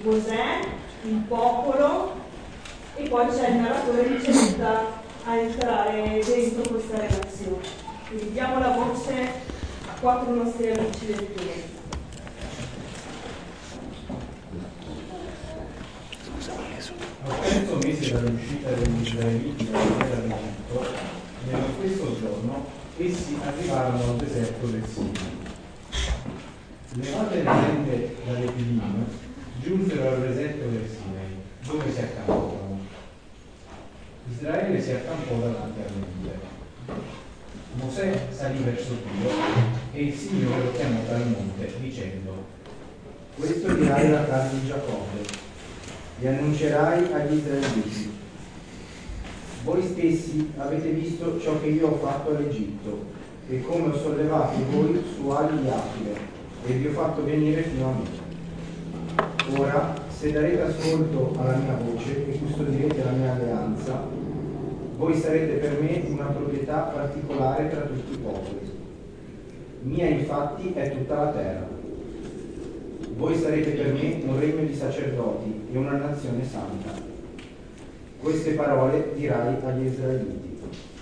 Mosè, il popolo e poi c'è il narratore che ci aiuta a entrare dentro questa relazione. Quindi diamo la voce a 4 nostri amici lettori. Al terzo mese dall'uscita degli israeliti dalla terra d'Egitto, nello stesso giorno, essi arrivarono al deserto del Sinai. Levate le tende dall'Epilim, giunsero al deserto del Sinai, dove si accamparono. Israele si accampò davanti al monte. Mosè salì verso Dio e il Signore lo chiamò dal monte, dicendo: questo dirai alla casa di Giacobbe e annuncerai agli israeliti: voi stessi avete visto ciò che io ho fatto all'Egitto e come ho sollevato voi su ali di aquile e vi ho fatto venire fino a me. Ora, se darete ascolto alla mia voce e custodirete la mia alleanza, voi sarete per me una proprietà particolare tra tutti i popoli. Mia infatti è tutta la terra. Voi sarete per me un regno di sacerdoti e una nazione santa. Queste parole dirai agli israeliti.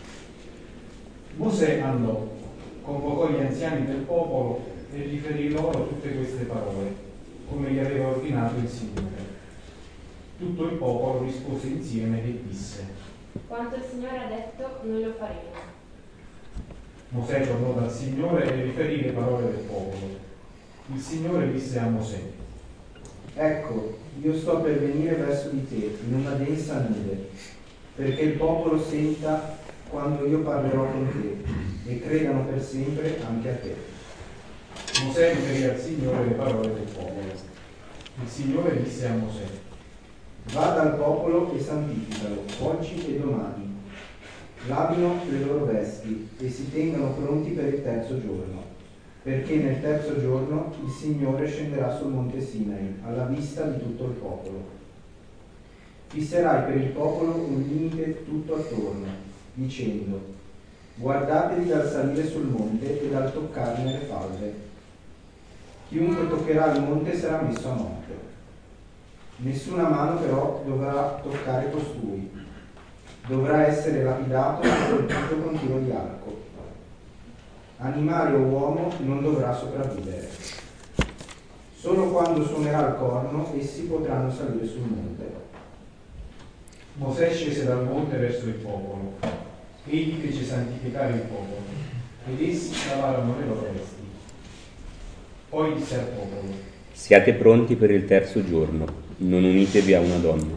Mosè andò, convocò gli anziani del popolo e riferì loro tutte queste parole, come gli aveva ordinato il Signore. Tutto il popolo rispose insieme e disse: quanto il Signore ha detto, noi lo faremo. Mosè tornò dal Signore e riferì le parole del popolo. Il Signore disse a Mosè: ecco, io sto per venire verso di te in una densa nube, perché il popolo senta quando io parlerò con te e credano per sempre anche a te. Mosè riferì al Signore le parole del popolo. Il Signore disse a Mosè: va dal popolo e santificalo, oggi e domani. Lavino le loro vesti e si tengano pronti per il terzo giorno, perché nel terzo giorno il Signore scenderà sul monte Sinai, alla vista di tutto il popolo. Fisserai per il popolo un limite tutto attorno, dicendo: guardatevi dal salire sul monte e dal toccarne le falde. Chiunque toccherà il monte sarà messo a morte. Nessuna mano però dovrà toccare costui. Dovrà essere lapidato e colpito con tiro di arco. Animale o uomo non dovrà sopravvivere. Solo quando suonerà il corno essi potranno salire sul monte. Mosè scese dal monte verso il popolo. Egli fece santificare il popolo, ed essi lavarono le loro vesti. Poi disse al popolo: siate pronti per il terzo giorno, non unitevi a una donna.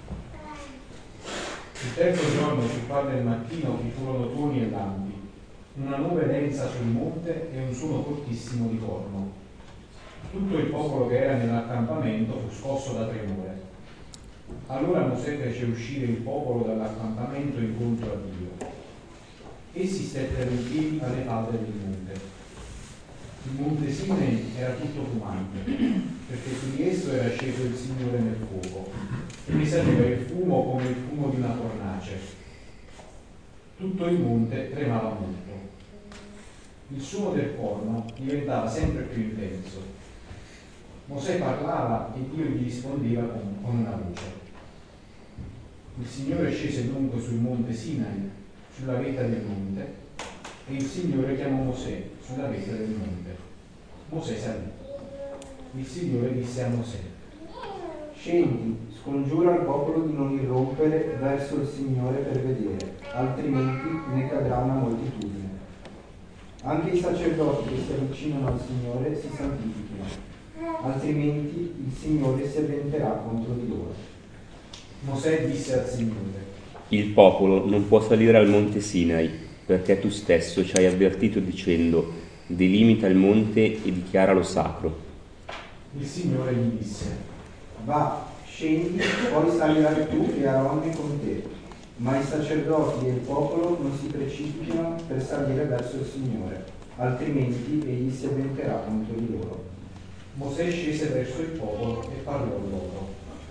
Il terzo giorno, sul far del mattino, vi furono tuoni e lampi, una nube densa sul monte e un suono fortissimo di corno. Tutto il popolo che era nell'accampamento fu scosso da tremore. Allora Mosè fece uscire il popolo dall'accampamento incontro a Dio. Essi stettero in piedi alle falde del monte. Il monte Sinai era tutto fumante, perché su di esso era sceso il Signore nel fuoco, e ne saliva il fumo come il fumo di una fornace. Tutto il monte tremava molto. Il suono del corno diventava sempre più intenso. Mosè parlava e Dio gli rispondeva con una voce. Il Signore scese dunque sul monte Sinai, sulla vetta del monte, e il Signore chiamò Mosè sulla vetta del monte. Mosè salì. Il Signore disse a Mosè: scendi, scongiura il popolo di non irrompere verso il Signore per vedere, altrimenti ne cadrà una moltitudine. Anche i sacerdoti che si avvicinano al Signore si santifichino, altrimenti il Signore si avventerà contro di loro. Mosè disse al Signore: il popolo non può salire al monte Sinai, perché tu stesso ci hai avvertito dicendo: delimita il monte e dichiaralo sacro. Il Signore gli disse: va, scendi, poi salirai tu e Aaronne con te, ma i sacerdoti e il popolo non si precipitino per salire verso il Signore, altrimenti egli si avventerà contro di loro. Mosè scese verso il popolo e parlò loro.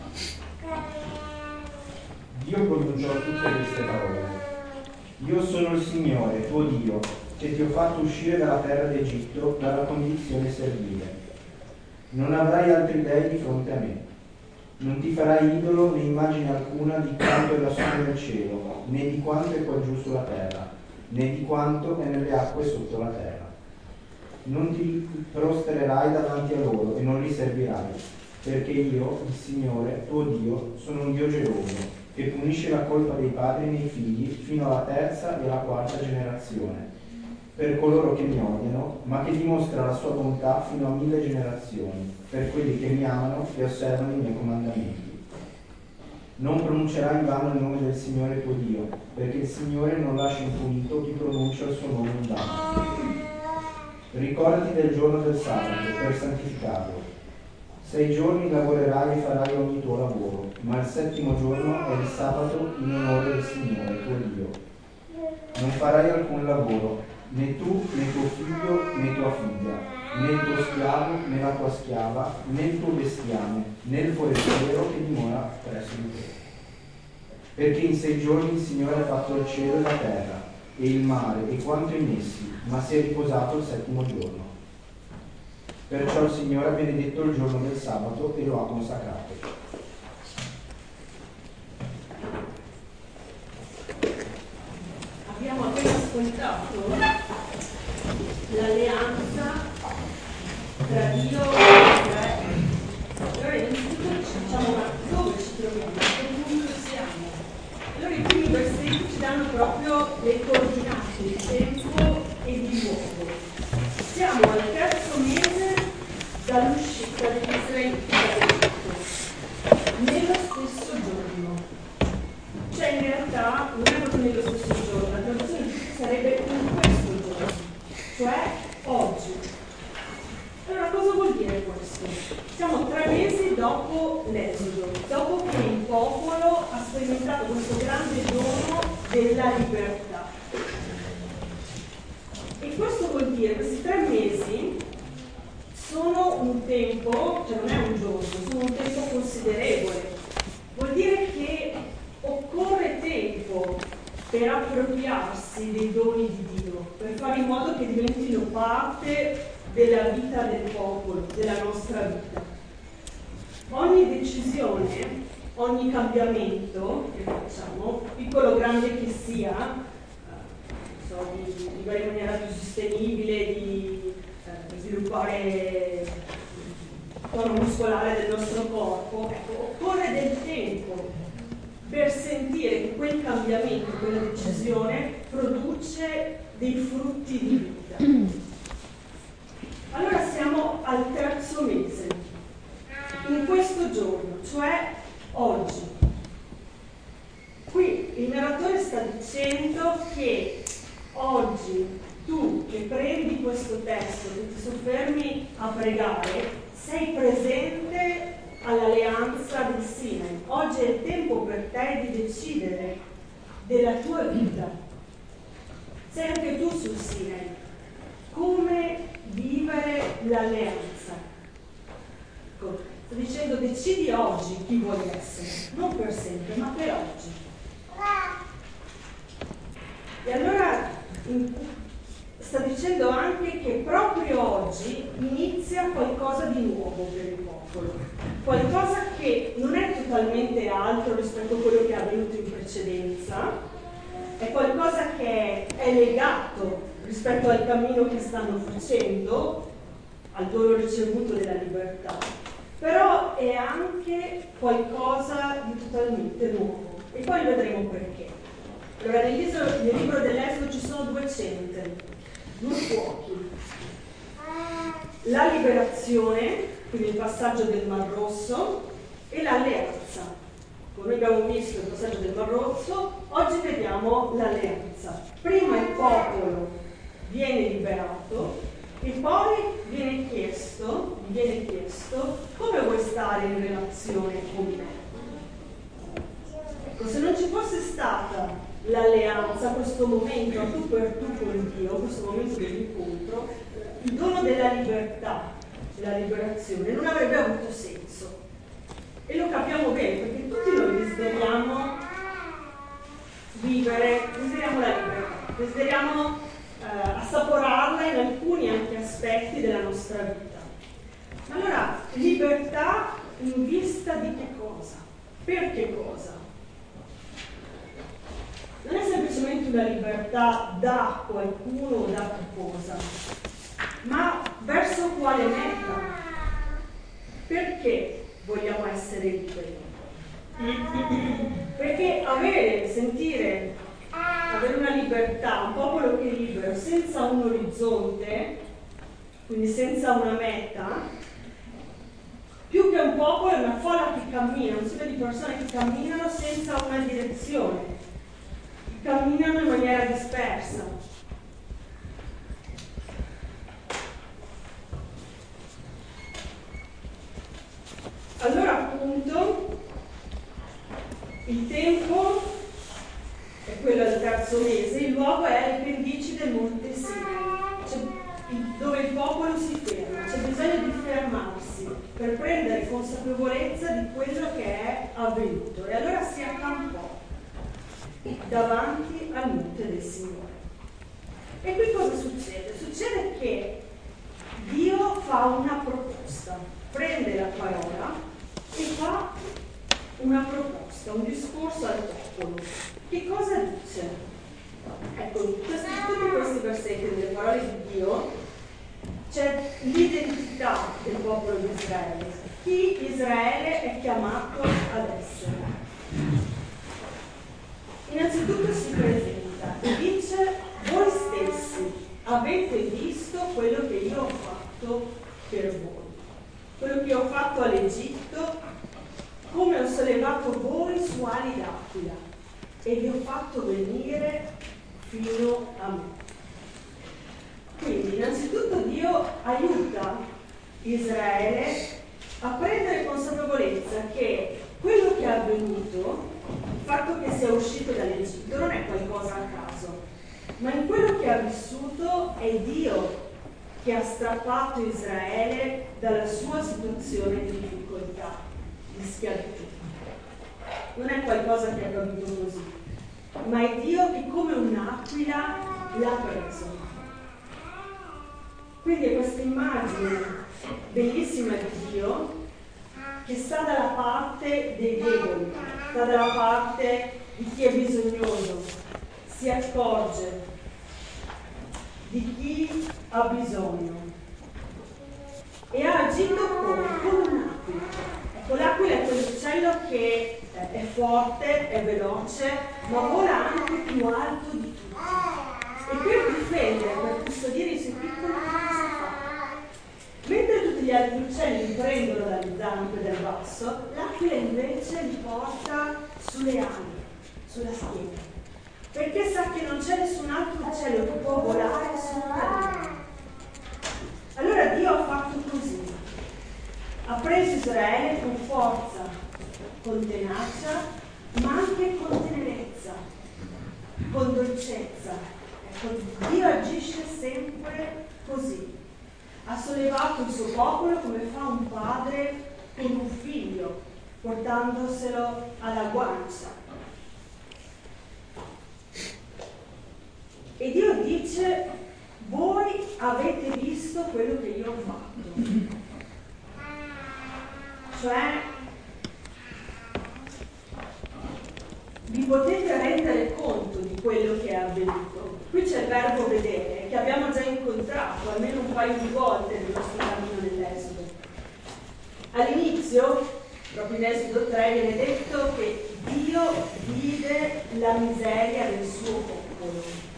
Dio pronunciò tutte queste parole: io sono il Signore, tuo Dio, che ti ho fatto uscire dalla terra d'Egitto, dalla condizione servile. Non avrai altri dei di fronte a me. Non ti farai idolo né immagine alcuna di quanto è lassù nel cielo, né di quanto è qua giù sulla terra, né di quanto è nelle acque sotto la terra. Non ti prostrerai davanti a loro e non li servirai, perché io, il Signore, tuo Dio, sono un Dio geloso, che punisce la colpa dei padri nei figli fino alla terza e alla quarta generazione, per coloro che mi odiano, ma che dimostra la sua bontà fino a 1000 generazioni, per quelli che mi amano e osservano i miei comandamenti. Non pronuncerai in vano il nome del Signore tuo Dio, perché il Signore non lascia impunito chi pronuncia il suo nome in vano. Ricordati del giorno del sabato per santificarlo. 6 giorni lavorerai e farai ogni tuo lavoro, ma il 7° giorno è il sabato in onore del Signore tuo Dio. Non farai alcun lavoro, né tu, né tuo figlio, né tua figlia, né il tuo schiavo, né la tua schiava, né il tuo bestiame, né il forestiero che dimora presso di te. Perché in 6 giorni il Signore ha fatto il cielo e la terra, e il mare e quanto in essi, ma si è riposato il 7° giorno. Perciò il Signore ha benedetto il giorno del sabato e lo ha consacrato. Abbiamo appena ascoltato l'alleanza tra Dio e Israele. Allora innanzitutto ci diciamo dove ci troviamo, a che punto siamo. Allora i primi versetti ci danno proprio le coordinate di tempo e di luogo. Siamo al 3° mese dall'uscita degli israeliti dall'Egitto, nello stesso giorno. Cioè in realtà non è proprio nello stesso giorno, la traduzione sarebbe in questo giorno, cioè oggi. Allora cosa vuol dire questo? Siamo 3 mesi dopo l'Esodo, dopo che il popolo ha sperimentato questo grande dono della libertà. E questo vuol dire, questi 3 mesi sono un tempo, cioè non è un giorno, sono un tempo considerevole. Vuol dire che occorre tempo per appropriarsi dei doni di Dio, per fare in modo che diventino parte della vita del popolo, della nostra vita. Ogni decisione, ogni cambiamento che facciamo, piccolo o grande che sia, di vivere in maniera più sostenibile, di sviluppare il tono muscolare del nostro corpo, ecco, occorre del tempo per sentire che quel cambiamento, quella decisione produce dei frutti di vita. Allora siamo al 3° mese, in questo giorno, cioè oggi. Qui il narratore sta dicendo che oggi tu che prendi questo testo, che ti soffermi a pregare, sei presente all'alleanza del Sinai. Oggi è il tempo per te di decidere della tua vita. Sei anche tu sul Sinai. Come vivere l'alleanza? Ecco, sto dicendo decidi oggi chi vuoi essere, non per sempre, ma per oggi. E allora sta dicendo anche che proprio oggi inizia qualcosa di nuovo per il popolo, qualcosa che non è totalmente altro rispetto a quello che è avvenuto in precedenza, è qualcosa che è legato rispetto al cammino che stanno facendo, al dono ricevuto della libertà, però è anche qualcosa di totalmente nuovo, e poi vedremo perché. Allora nel libro dell'Esodo ci sono 2 centri, 2 fuochi: la liberazione, quindi il passaggio del Mar Rosso, e l'alleanza. Come abbiamo visto il passaggio del Mar Rosso, oggi vediamo l'alleanza. Prima il popolo viene liberato e poi viene chiesto come vuoi stare in relazione con me. Ecco, se non ci fosse stata l'alleanza, questo momento a tu per tu con Dio, questo momento dell'incontro, il dono della libertà, della liberazione non avrebbe avuto senso. E lo capiamo bene, perché tutti noi desideriamo vivere, desideriamo la libertà, desideriamo assaporarla in alcuni anche aspetti della nostra vita. Allora, libertà in vista di che cosa? Per che cosa? Non è semplicemente una libertà da qualcuno o da qualcosa, ma verso quale meta? Perché vogliamo essere liberi? Perché avere una libertà, un popolo che è libero, senza un orizzonte, quindi senza una meta, più che un popolo è una folla che cammina, un sito di persone che camminano senza una direzione, che camminano in maniera dispersa. Allora appunto il tempo è quello del terzo mese, il luogo è alle pendici del Monte Sinai, dove il popolo si ferma, c'è bisogno di fermarsi per prendere consapevolezza di quello che è avvenuto. E allora si accampò davanti al monte del Signore. E qui cosa succede? Succede che Dio fa una proposta, prende la parola e fa una proposta, un discorso al popolo. Che cosa dice? Ecco, in tutti questi versetti delle parole di Dio c'è l'identità del popolo di Israele, chi Israele è chiamato ad essere. Innanzitutto si presenta e dice: voi stessi avete visto quello che io ho fatto per voi, quello che ho fatto all'Egitto, come ho sollevato voi su ali d'aquila e vi ho fatto venire fino a me. Quindi innanzitutto Dio aiuta Israele a prendere consapevolezza che quello che è avvenuto, il fatto che sia uscito dall'Egitto, non è qualcosa a caso, ma in quello che ha vissuto è Dio che ha strappato Israele dalla sua situazione di difficoltà, di schiavitù. Non è qualcosa che è accaduto così, ma è Dio che come un'aquila l'ha preso. Quindi è questa immagine bellissima di Dio che sta dalla parte dei deboli, sta dalla parte di chi è bisognoso, si accorge di chi ha bisogno e ha agito come un'aquila. Ecco, l'aquila è quell'uccello che è forte, è veloce, ma vola anche più alto di tutti. E per difendere, per custodire i suoi piccoli, cosa fa? Mentre tutti gli altri uccelli li prendono dalle zampe del basso, l'aquila invece li porta sulle ali, sulla schiena, perché sa che non c'è nessun altro uccello che può volare sopra di lui. Allora Dio ha fatto così, ha preso Israele con forza, con tenacia, ma anche con tenerezza, con dolcezza. Ecco, Dio agisce sempre così. Ha sollevato il suo popolo come fa un padre con un figlio, portandoselo alla guancia. E Dio dice: voi avete visto quello che io ho fatto. Cioè, vi potete rendere conto di quello che è avvenuto. Qui c'è il verbo vedere, che abbiamo già incontrato almeno un paio di volte nel nostro cammino nell'Esodo. All'inizio, proprio in Esodo 3, viene detto che Dio vide la miseria del suo popolo.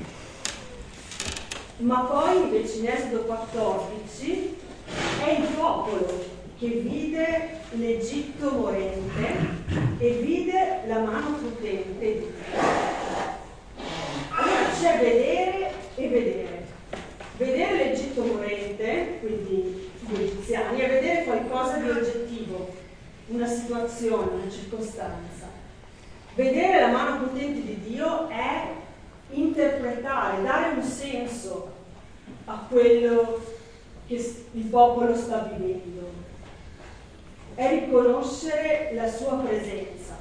Ma poi invece in Esodo 14 è il popolo che vide l'Egitto morente e vide la mano potente di Dio. Allora c'è vedere e vedere. Vedere l'Egitto morente, quindi gli egiziani, e vedere qualcosa di oggettivo, una situazione, una circostanza. Vedere la mano potente di Dio è interpretare, dare un senso a quello che il popolo sta vivendo. È riconoscere la sua presenza.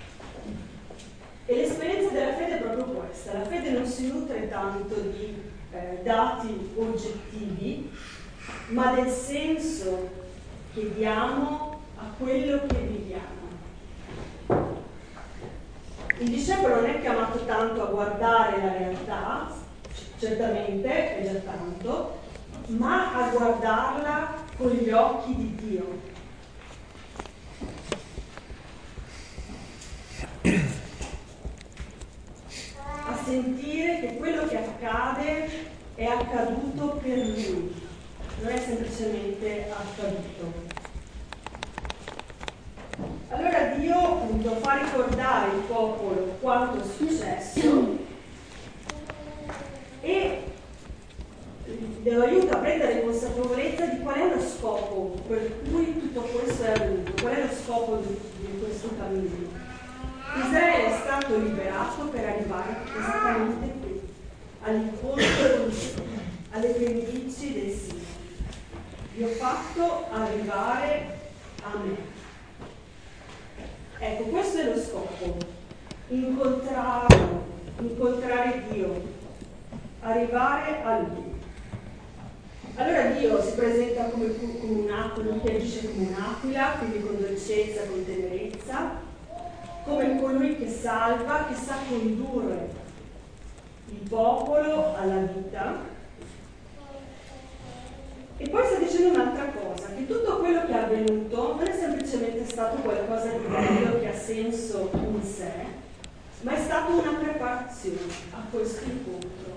E l'esperienza della fede è proprio questa. La fede non si nutre tanto di dati oggettivi, ma del senso che diamo a quello che viviamo. Il discepolo non è chiamato tanto a guardare la realtà, certamente è già tanto, ma a guardarla con gli occhi di Dio. A sentire che quello che accade è accaduto per lui, non è semplicemente accaduto. Allora Dio appunto fa ricordare il popolo quanto è successo e lo aiuta a prendere consapevolezza di qual è lo scopo per cui tutto questo è avvenuto, qual è lo scopo di questo cammino. Israele è stato liberato per arrivare esattamente qui, all'incontro di Dio, alle pendici del Sinai. Vi ho fatto arrivare a me. Ecco, questo è lo scopo, incontrare Dio, arrivare a Lui. Allora Dio si presenta come un'aquila, che agisce come un'aquila, quindi con dolcezza, con tenerezza, come colui che salva, che sa condurre il popolo alla vita. E poi sta dicendo un'altra cosa, che tutto quello che è avvenuto non è semplicemente stato qualcosa di bello che ha senso in sé, ma è stata una preparazione a questo incontro.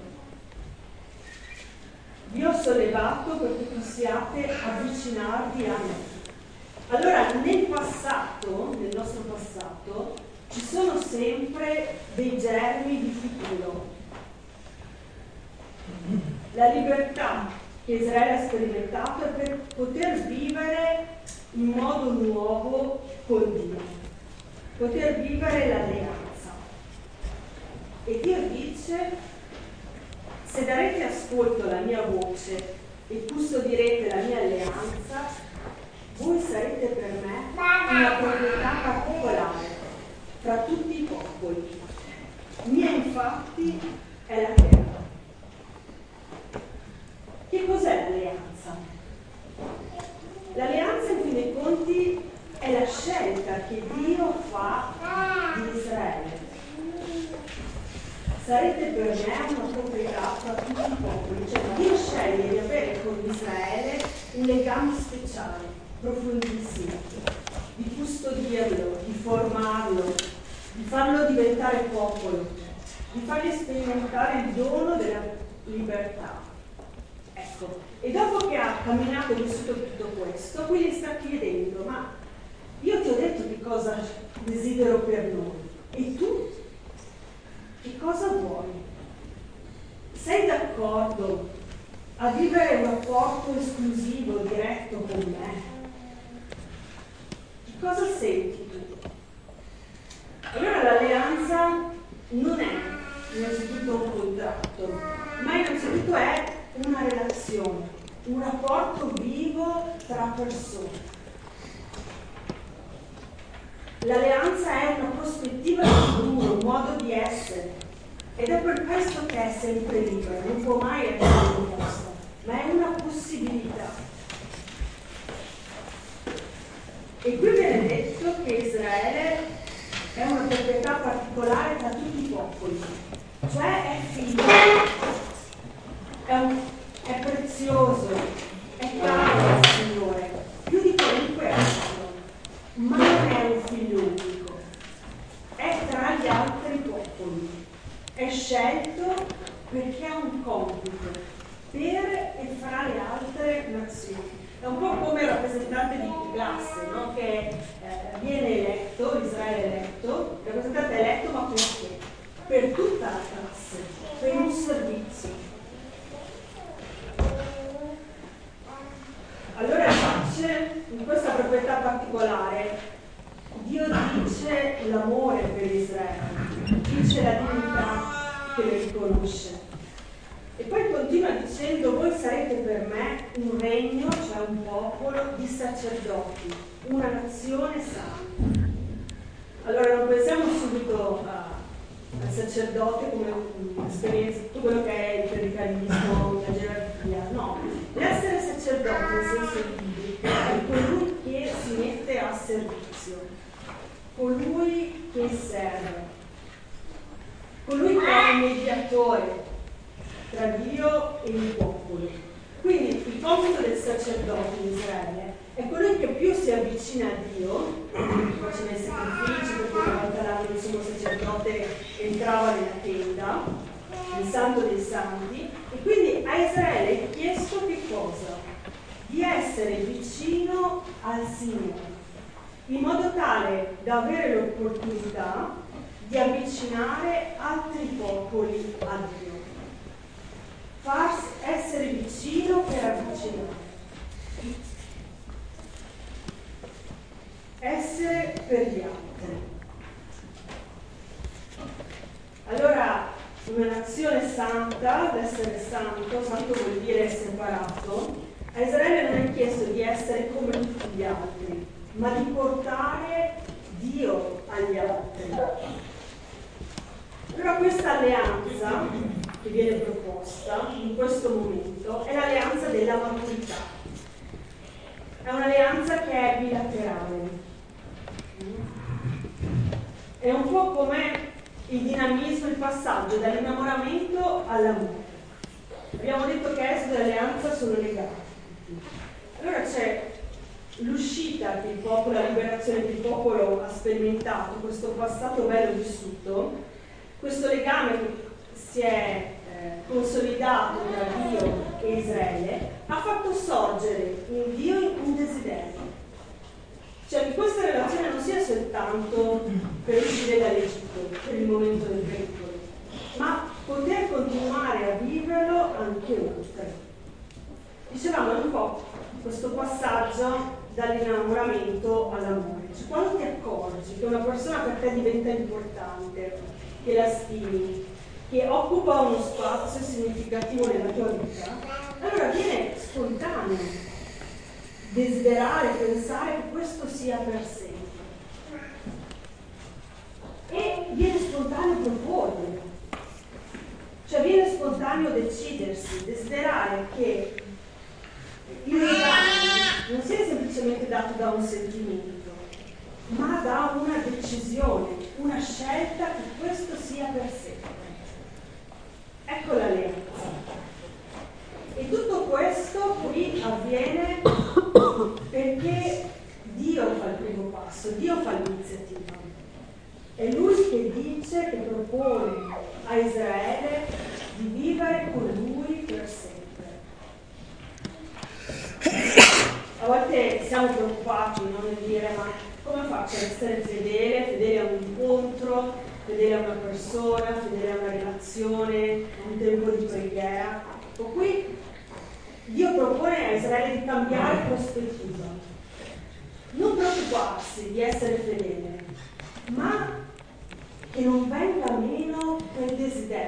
Vi ho sollevato perché possiate avvicinarvi a me. Allora, nel nostro passato, ci sono sempre dei germi di futuro. La libertà che Israele ha sperimentato è per poter vivere in modo nuovo con Dio, poter vivere l'alleanza. E Dio dice: se darete ascolto alla mia voce e custodirete la mia alleanza, voi sarete per me una proprietà particolare fra tutti i popoli. Mia infatti è la terra. Che cos'è l'alleanza? L'alleanza, in fin dei conti, è la scelta che Dio fa di Israele. Sarete per me una proprietà tra tutti i popoli. Cioè Dio sceglie di avere con Israele un legame speciale, profondissimo, di custodirlo, di formarlo, di farlo diventare popolo, di fargli sperimentare il dono della libertà. Ecco, e dopo che ha camminato e vissuto tutto questo, qui gli sta chiedendo: ma io ti ho detto che cosa desidero per noi, e tu che cosa vuoi? Sei d'accordo a vivere un rapporto esclusivo, diretto con me? Che cosa senti tu? Allora l'alleanza non è innanzitutto un contratto, ma innanzitutto è una relazione, un rapporto vivo tra persone. L'alleanza è una prospettiva di futuro, un modo di essere, ed è per questo che è sempre libera, non può mai essere imposta, ma è una possibilità. E qui viene detto che Israele è una proprietà particolare tra tutti i popoli, cioè è figlio. È prezioso, è caro al Signore, più di qualunque altro, ma non è un figlio unico, è tra gli altri popoli, è scelto perché ha un compito per e fra le altre nazioni. È un po' come il rappresentante di classe, no? Che viene eletto, Israele è eletto, il rappresentante è eletto, ma perché? Per tutta la classe, per un servizio. Allora dice, in questa proprietà particolare, Dio dice l'amore per Israele, dice la dignità che le riconosce. E poi continua dicendo: voi sarete per me un regno, cioè un popolo di sacerdoti, una nazione santa. Allora non pensiamo subito al sacerdote come un'esperienza, tutto quello che è il clericalismo, la gerarchia, no. L'essere sacerdote, nel senso biblico, è colui che si mette a colui che serve, colui che è il mediatore tra Dio e il popolo. Quindi il compito del sacerdote in Israele è colui che più si avvicina a Dio, faceva i sacrifici, perché una volta l'anno il sommo sacerdote entrava nella tenda, nel santo dei santi, e quindi a Israele è chiesto che cosa? Di essere vicino al Signore, in modo tale da avere l'opportunità di avvicinare altri popoli a Dio. Essere vicino per avvicinare. Essere per gli altri. Alla una nazione santa, l'essere santo vuol dire separato, a Israele non è chiesto di essere come tutti gli altri, ma di portare Dio agli altri. Allora questa alleanza che viene proposta in questo momento è l'alleanza della maturità. È un'alleanza che è bilaterale. È un po' come il dinamismo, il passaggio dall'innamoramento all'amore. Abbiamo detto che Esodo e l'alleanza sono legati. Allora c'è l'uscita che il popolo, la liberazione che il popolo ha sperimentato, questo passato bello vissuto, questo legame che si è consolidato tra Dio e Israele, ha fatto sorgere in Dio un desiderio. Cioè che questa relazione non sia soltanto per uscire dall'Egitto, per il momento del pericolo, ma poter continuare a viverlo anche oltre. Dicevamo un po' questo passaggio dall'innamoramento all'amore. Cioè, quando ti accorgi che una persona per te diventa importante, che la stimi, che occupa uno spazio significativo nella tua vita, allora viene spontaneo desiderare, pensare che questo sia per sempre. E viene spontaneo proporre, cioè viene spontaneo decidersi, desiderare che il legame non sia semplicemente dato da un sentimento, ma da una decisione, una scelta che questo sia per sempre. Ecco l'alleanza. E tutto questo qui avviene perché Dio fa il primo passo, Dio fa l'iniziativa. È Lui che dice, che propone a Israele di vivere con Lui per sempre. A volte siamo preoccupati, no, nel dire ma come faccio a essere fedele a un incontro, fedele a una persona, fedele a una relazione, a un tempo di preghiera. O qui Dio propone a Israele di cambiare prospettiva, non preoccuparsi di essere fedele, ma che non venga meno quel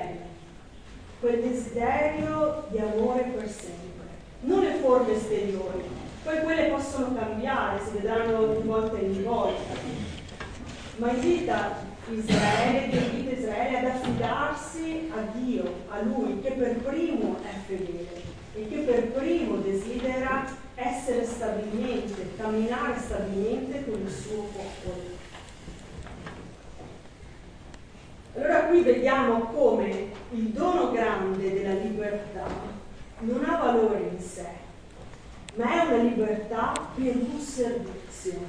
desiderio di amore per sempre, non le forme esteriori, poi quelle possono cambiare, si vedranno di volta in volta, ma invita Israele ad affidarsi a Dio, a Lui, che per primo è fedele e che per primo desidera essere stabilmente, camminare stabilmente con il suo popolo. Allora qui vediamo come il dono grande della libertà non ha valore in sé, ma è una libertà per un servizio.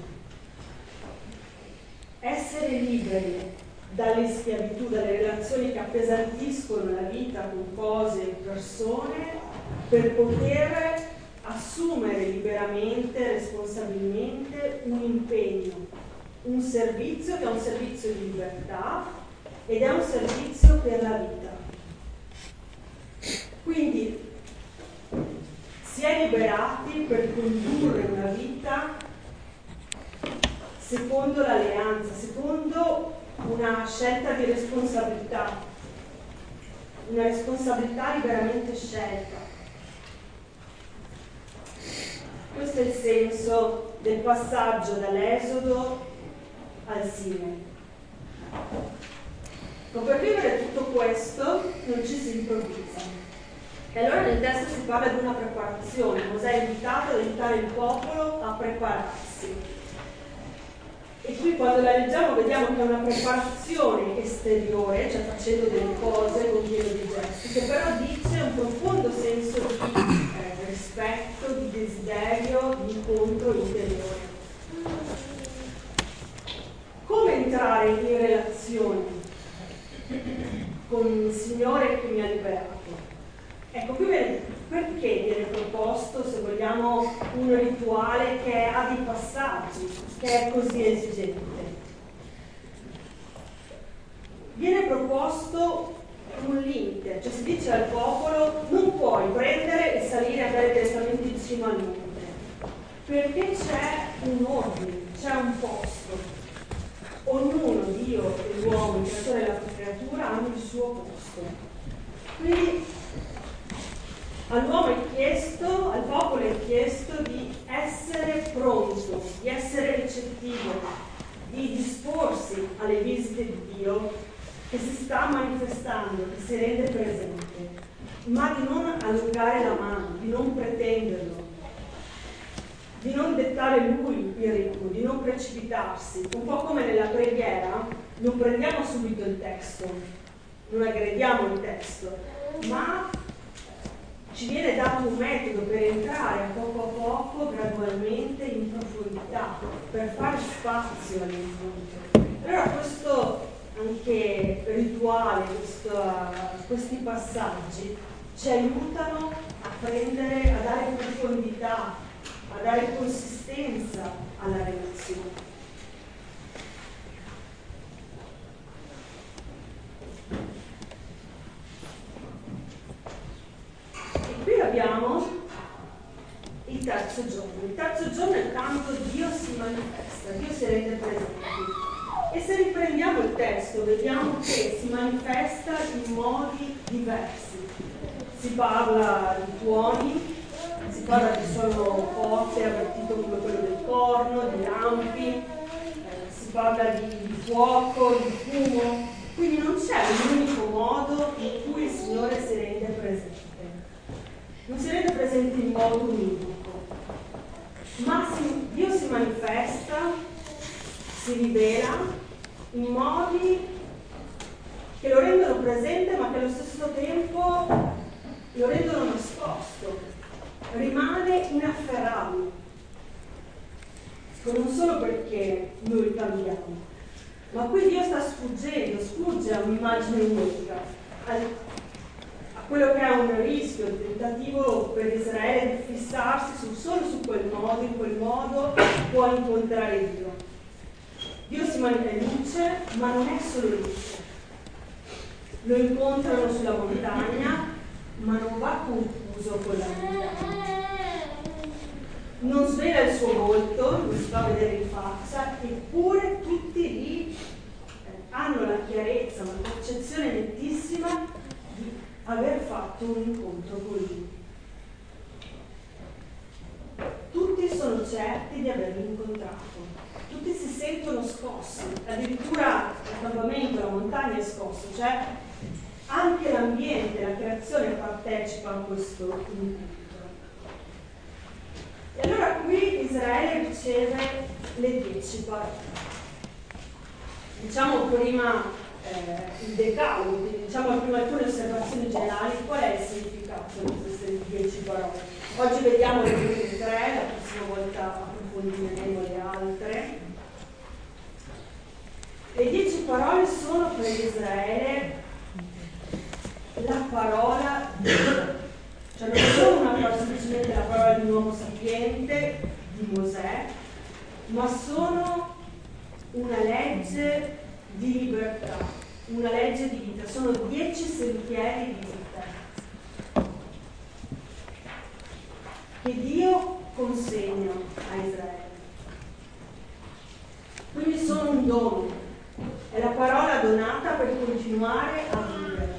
Essere liberi dalle schiavitù, dalle relazioni che appesantiscono la vita con cose e persone, per poter assumere liberamente, responsabilmente un impegno, un servizio che è un servizio di libertà ed è un servizio per la vita. Quindi si è liberati per condurre una vita secondo l'alleanza, secondo una scelta di responsabilità, una responsabilità liberamente scelta. Questo è il senso del passaggio dall'Esodo al Sinai. Ma per vivere tutto questo non ci si improvvisa. E allora nel testo si parla di una preparazione. Mosè è invitato ad aiutare il popolo a prepararsi. E qui quando la leggiamo vediamo che è una preparazione esteriore, cioè facendo delle cose, compiendo dei gesti, che però dice un profondo senso di rispetto, di desiderio, di incontro interiore. Come entrare in relazione con il Signore che mi ha liberato? Ecco, qui perché viene proposto, se vogliamo, un rituale che ha dei passaggi, che è così esigente? Viene proposto un limite, cioè si dice al popolo non puoi prendere e salire e andare direttamente vicino al monte, perché c'è un ordine, c'è un posto. Ognuno, Dio e l'uomo, il creatore della creatura, hanno il suo posto. Quindi all'uomo è chiesto, al popolo è chiesto di essere pronto, di essere ricettivo, di disporsi alle visite di Dio che si sta manifestando, che si rende presente, ma di non allungare la mano, di non pretenderlo, di non dettare lui il ritmo, di non precipitarsi. Un po' come nella preghiera, non prendiamo subito il testo, non aggrediamo il testo, ma ci viene dato un metodo per entrare a poco, gradualmente, in profondità, per fare spazio all'incontro. Allora questo anche rituale, questi passaggi ci aiutano a prendere, a dare profondità, a dare consistenza alla relazione. E qui abbiamo il terzo giorno. Il terzo giorno è quando Dio si manifesta, Dio si rende presente. E se riprendiamo il testo, vediamo che si manifesta in modi diversi. Si parla di tuoni, si parla di suono forte, avvertito come quello del corno, di lampi, si parla di fuoco, di fumo. Quindi non c'è un unico modo in cui il Signore si rende presente. Non si rende presente in modo univoco, ma Dio si manifesta, si rivela in modi che lo rendono presente ma che allo stesso tempo lo rendono nascosto, rimane inafferrabile. Non solo perché noi cambiamo, ma qui Dio sta sfugge a un'immagine unica, a quello che è un rischio, il tentativo per Israele di fissarsi solo su quel modo, in quel modo può incontrare Dio. Dio si manifesta luce, ma non è solo luce. Lo incontrano sulla montagna, ma non va confuso con la montagna. Non svela il suo volto, non si fa vedere in faccia, eppure tutti lì hanno la chiarezza, una percezione nettissima di aver fatto un incontro con lui. Tutti sono certi di averlo incontrato. Tutti si sentono scossi, addirittura l'accampamento, la montagna è scosso, cioè anche l'ambiente, la creazione partecipa a questo incontro. E allora qui Israele riceve le 10 parole. Diciamo prima il decalogo, diciamo prima alcune osservazioni generali, qual è il significato di queste 10 parole? Oggi vediamo le prime 3, la prossima volta approfondiremo le altre. Le 10 parole sono per Israele la parola di Dio, cioè non sono semplicemente la parola di un uomo sapiente, di Mosè, ma sono una legge di libertà, una legge di vita, sono 10 sentieri di vita che Dio consegna a Israele. Quindi sono un dono, è la parola donata per continuare a vivere.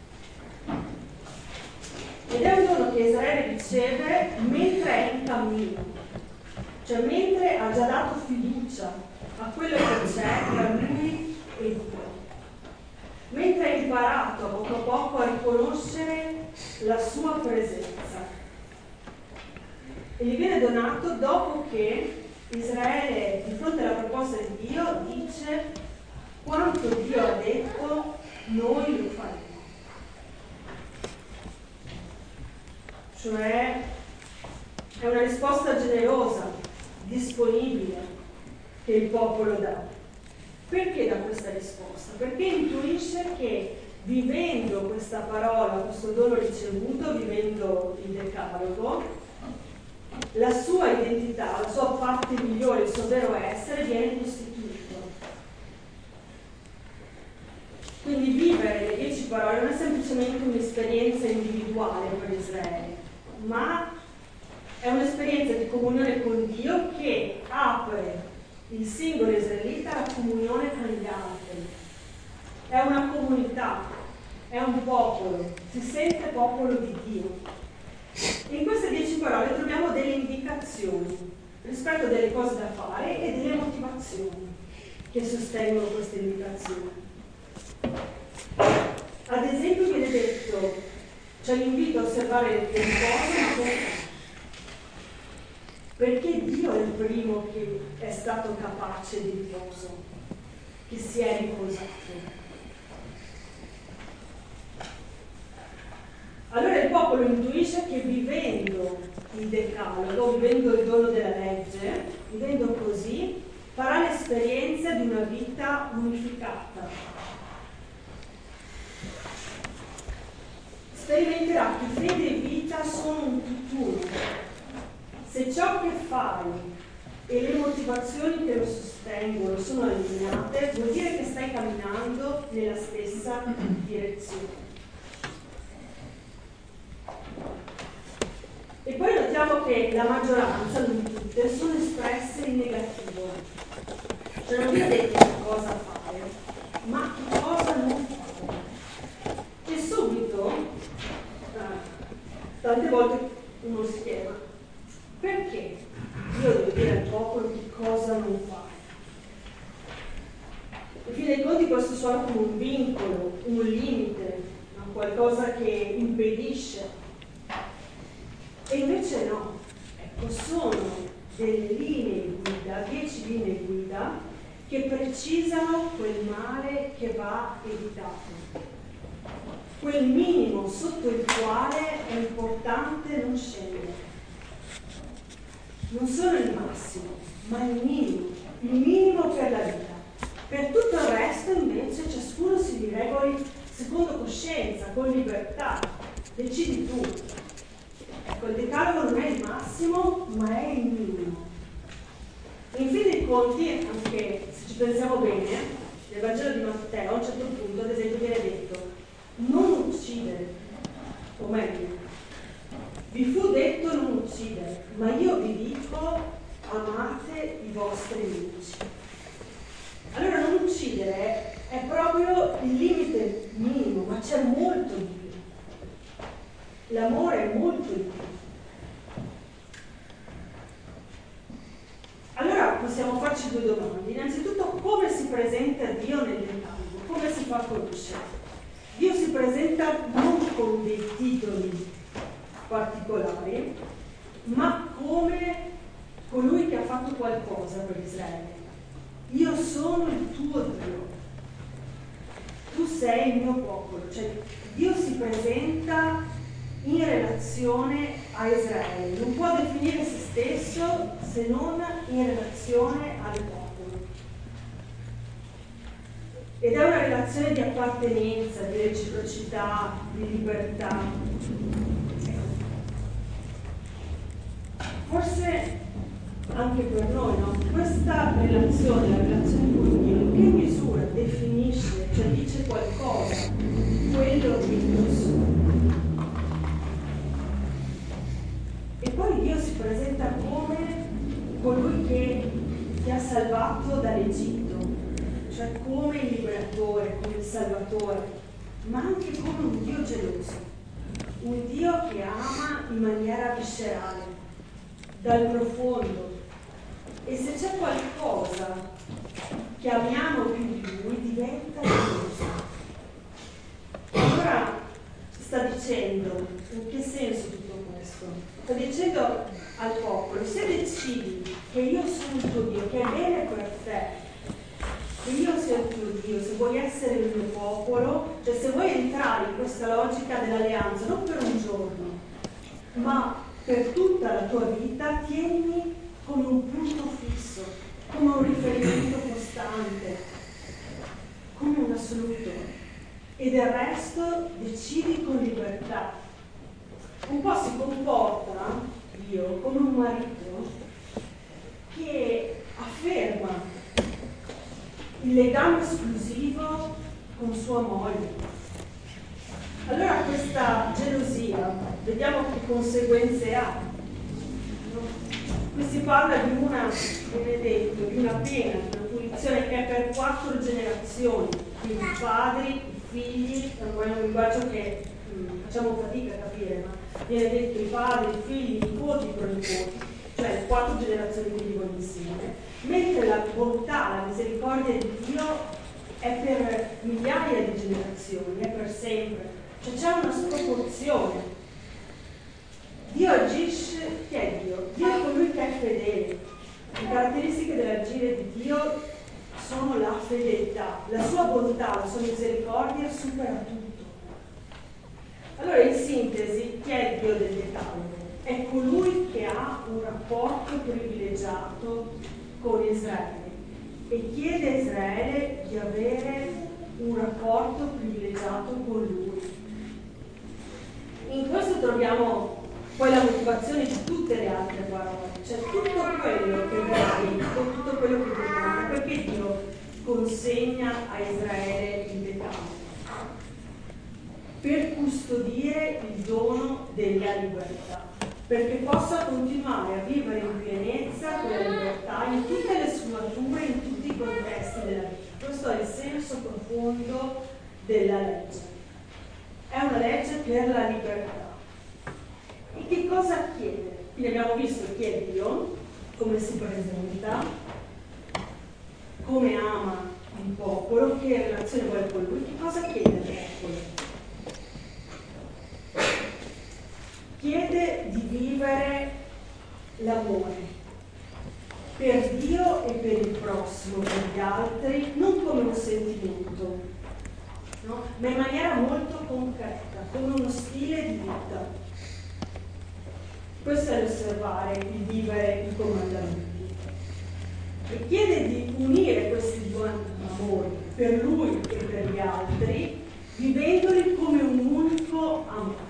Ed è un dono che Israele riceve mentre è in cammino, cioè mentre ha già dato fiducia a quello che c'è tra lui e Dio, mentre ha imparato poco a poco a riconoscere la sua presenza. E gli viene donato dopo che Israele, di fronte alla proposta di Dio, dice: quanto Dio ha detto, noi lo faremo. Cioè, è una risposta generosa, disponibile, che il popolo dà. Perché dà questa risposta? Perché intuisce che vivendo questa parola, questo dono ricevuto, vivendo il decalogo, la sua identità, la sua parte migliore, il suo vero essere viene costituito. Quindi vivere le 10 parole non è semplicemente un'esperienza individuale per Israele, ma è un'esperienza di comunione con Dio che apre il singolo israelita alla comunione con gli altri. È una comunità, è un popolo, si sente popolo di Dio. In queste 10 parole troviamo delle indicazioni rispetto a delle cose da fare e delle motivazioni che sostengono queste indicazioni. Ad esempio viene detto, c'è l'invito a osservare le cose, ma perché? Perché Dio è il primo che è stato capace di riposo, che si è riposato. Allora il popolo intuisce che vivendo il decalogo, vivendo il dono della legge, vivendo così, farà l'esperienza di una vita unificata. Sperimenterà che fede e vita sono un tutt'uno. Se ciò che fai e le motivazioni che lo sostengono sono allineate, vuol dire che stai camminando nella stessa direzione. E poi notiamo che la maggioranza, non tutte, sono espresse in negativo. Cioè non vi ho detto che cosa fare, ma che cosa non fare. E subito, tante volte uno si chiede: perché io devo dire al popolo che cosa non fare? In fin dei conti questo suona come un vincolo, un limite, qualcosa che impedisce. E invece no, ecco, sono delle linee guida, 10 linee guida che precisano quel male che va evitato, quel minimo sotto il quale è importante non scendere. Non solo il massimo, ma il minimo per la vita. Per tutto il resto invece ciascuno si regoli secondo coscienza, con libertà, decidi tu. Ecco, il decalogo non è il massimo, ma è il minimo. In fin dei conti, anche se ci pensiamo bene, nel Vangelo di Matteo a un certo punto, ad esempio, viene detto: non uccidere, o meglio, vi fu detto non uccidere, ma io vi dico amate i vostri nemici. Allora non uccidere è proprio il limite minimo, ma c'è molto di più. L'amore è molto di più. Allora possiamo farci due domande. Innanzitutto, come si presenta Dio nel decalogo? Come si fa a conoscere? Dio si presenta non con dei titoli particolari, ma come colui che ha fatto qualcosa per Israele. Io sono il tuo Dio, tu sei il mio popolo. Cioè Dio si presenta in relazione a Israele, non può definire se stesso se non in relazione al popolo. Ed è una relazione di appartenenza, di reciprocità, di libertà. Forse anche per noi, no? Questa relazione, la relazione con Dio, in che misura definisce, cioè dice qualcosa di quello che io sono? E poi Dio si presenta come colui che ti ha salvato dall'Egitto, cioè come il liberatore, come il salvatore, ma anche come un Dio geloso, un Dio che ama in maniera viscerale, dal profondo. E se c'è qualcosa che amiamo più di lui, diventa geloso. Allora sta dicendo, in che senso tutto questo? Sta dicendo al popolo: se decidi che io sono il tuo Dio, che è bene per te, che io sia il tuo Dio, se vuoi essere il mio popolo, cioè se vuoi entrare in questa logica dell'alleanza, non per un giorno, ma per tutta la tua vita, tienimi come un punto fisso, come un riferimento costante, come un assoluto. E del resto decidi con libertà. Un po' si comporta Dio come un marito che afferma il legame esclusivo con sua moglie. Allora questa gelosia, vediamo che conseguenze ha. Qui si parla di una, come detto, di una pena, di una punizione che è per 4 generazioni, quindi i padri, i figli, è un linguaggio che facciamo fatica a capire, ma viene detto i padri, i figli, i nipoti, i pronipoti, cioè 4 generazioni che vivono insieme, mentre la bontà, la misericordia di Dio è per migliaia di generazioni, è per sempre. Cioè c'è una sproporzione. Dio agisce, chi è Dio? Dio è colui che è fedele. Le caratteristiche dell'agire di Dio sono la fedeltà, la sua bontà, la sua misericordia supera tutto. Allora in sintesi, chi è il Dio del Decalogo? È colui che ha un rapporto privilegiato con Israele e chiede a Israele di avere un rapporto privilegiato con lui. In questo troviamo poi la motivazione di tutte le altre parole, cioè tutto quello che verrà detto, tutto quello che vedremo, perché Dio consegna a Israele il Decalogo? Per custodire il dono della libertà, perché possa continuare a vivere in pienezza quella libertà in tutte le sfumature, in tutti i contesti della vita. Questo è il senso profondo della legge. È una legge per la libertà. E che cosa chiede? Quindi abbiamo visto chi è Dio, come si presenta, come ama il popolo, che relazione vuole con lui, che cosa chiede al popolo? Chiede di vivere l'amore per Dio e per il prossimo, per gli altri, non come un sentimento, no? Ma in maniera molto concreta, come uno stile di vita. Questo è l'osservare, il vivere i comandamenti. E chiede di unire questi due amori, per lui e per gli altri, vivendoli come un unico amore.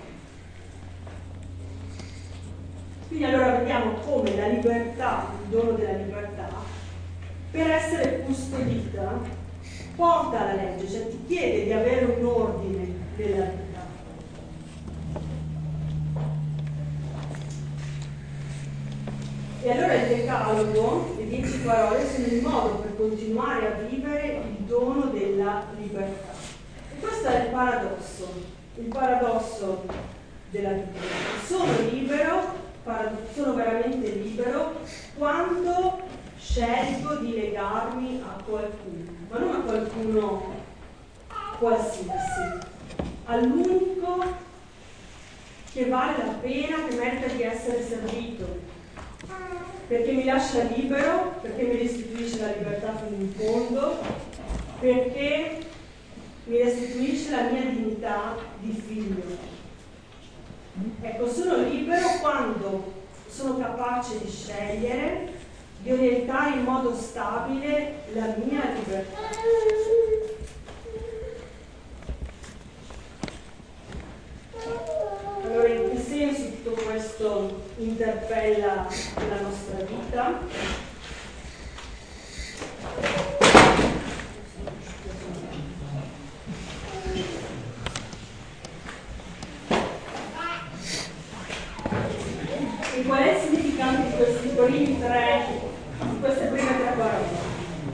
Quindi allora vediamo come la libertà, il dono della libertà, per essere custodita, porta alla legge, cioè ti chiede di avere un ordine della vita. E allora il Decalogo, le 10 parole, sono il modo per continuare a vivere il dono della libertà. E questo è il paradosso della vita. Sono libero, sono veramente libero quando scelgo di legarmi a qualcuno, ma non a qualcuno qualsiasi, all'unico che vale la pena, che merita di essere servito, perché mi lascia libero, perché mi restituisce la libertà fino in fondo, perché mi restituisce la mia dignità di figlio. Ecco, sono libero quando sono capace di scegliere, di orientare in modo stabile la mia libertà. Allora, in che senso tutto questo interpella la nostra vita? E qual è il significato di queste prime tre parole?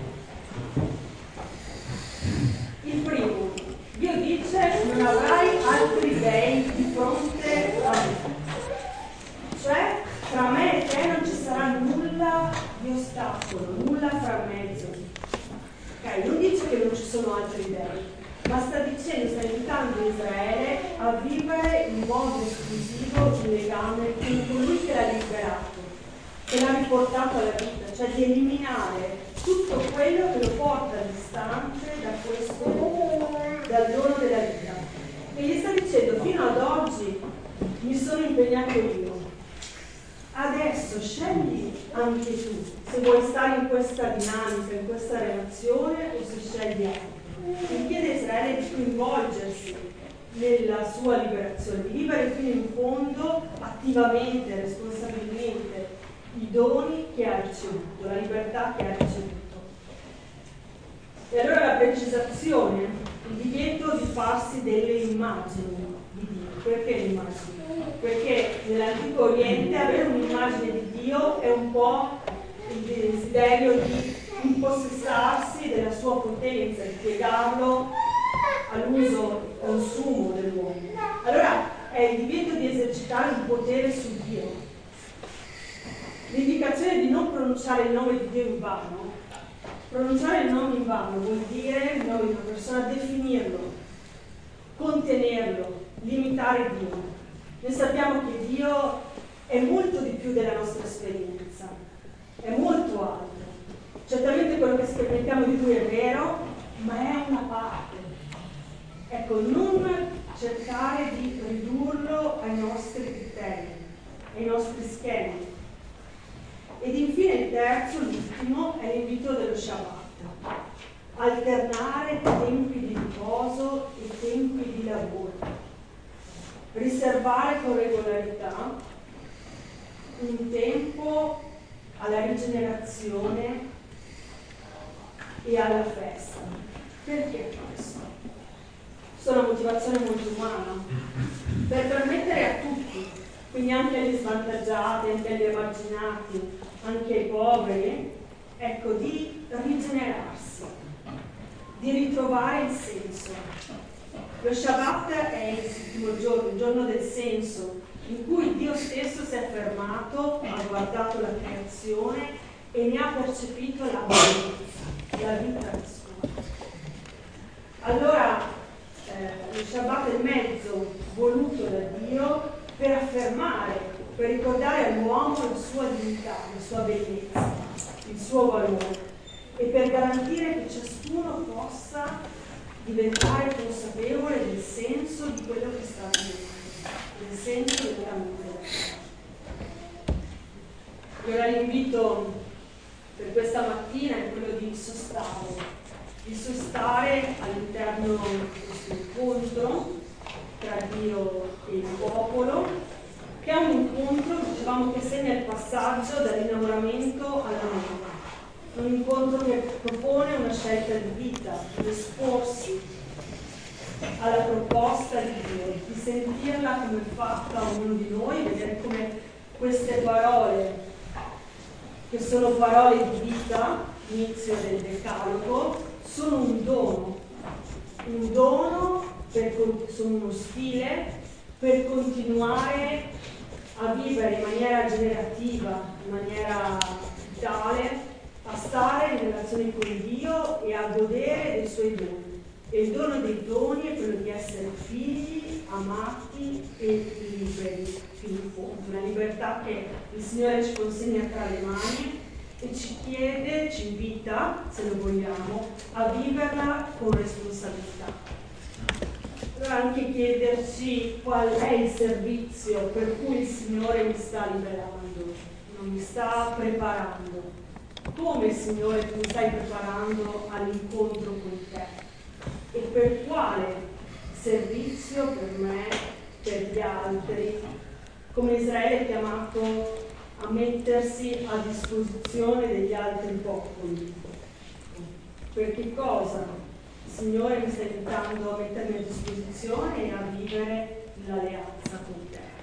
Il primo, Dio dice: non avrai altri dei di fronte a me. Cioè, tra me e te non ci sarà nulla di ostacolo, nulla fra mezzo. Ok, non dice che non ci sono altri dei, ma sta invitando Israele a vivere in modo esclusivo un legame con colui che l'ha liberato, che l'ha riportato alla vita. cioè di eliminare tutto quello che lo porta distante dal dono della vita. E gli sta dicendo: fino ad oggi mi sono impegnato io, adesso scegli anche tu se vuoi stare in questa dinamica, in questa relazione, o se scegli altro. E chiede a Israele di coinvolgersi nella sua liberazione, di vivere fino in fondo, attivamente, responsabilmente, i doni che ha ricevuto, la libertà che ha ricevuto. E allora la precisazione, il divieto di farsi delle immagini di Dio. Perché l'immagine? Perché nell'antico Oriente avere un'immagine di Dio è un po' il desiderio di impossessarsi della sua potenza, di piegarlo all'uso e consumo dell'uomo. Allora è il divieto di esercitare un potere su Dio. L'indicazione di non pronunciare il nome di Dio in vano. Pronunciare il nome in vano vuol dire il nome di una persona, definirlo, contenerlo, limitare Dio. Noi sappiamo che Dio è molto di più della nostra esperienza, è molto altro. Certamente quello che sperimentiamo di Lui è vero, ma è una parte. Ecco, non cercare di ridurlo ai nostri criteri, ai nostri schemi. Ed infine il terzo, l'ultimo, è l'invito dello Shabbat. Alternare tempi di riposo e tempi di lavoro. Riservare con regolarità un tempo alla rigenerazione e alla festa. Perché questo? Questa è una motivazione molto umana. Per permettere a tutti, quindi anche agli svantaggiati, anche agli emarginati, anche ai poveri, ecco, di rigenerarsi, di ritrovare il senso. Lo Shabbat è il settimo giorno, il giorno del senso, in cui Dio stesso si è fermato, ha guardato la creazione e ne ha percepito la bellezza, la vita sua. Allora, lo Shabbat è il mezzo voluto da Dio per affermare, per ricordare all'uomo la sua dignità, la sua bellezza, il suo valore, e per garantire che ciascuno possa diventare consapevole del senso di quello che sta vivendo, del senso del cammino. Allora l'invito per questa mattina è quello di sostare all'interno di questo incontro tra Dio e il popolo, che è un incontro, dicevamo, che segna il passaggio dall'innamoramento all'amore. Un incontro che propone una scelta di vita, di esporsi alla proposta di Dio, di sentirla come fatta a ognuno di noi, vedere come queste parole, che sono parole di vita, inizio del Decalogo, sono un dono, sono uno stile per continuare a vivere in maniera generativa, in maniera vitale, a stare in relazione con Dio e a godere dei suoi doni. E il dono dei doni è quello di essere figli, amati e liberi fino in fondo. Una libertà che il Signore ci consegna tra le mani e ci chiede, ci invita, se lo vogliamo, a viverla con responsabilità. Allora anche chiederci qual è il servizio per cui il Signore mi sta liberando, non mi sta preparando. Come, Signore, tu mi stai preparando all'incontro con te? E per quale servizio per me, per gli altri? Come Israele è chiamato a mettersi a disposizione degli altri popoli. Per che cosa il Signore mi sta invitando a mettermi a disposizione e a vivere l'alleanza con te?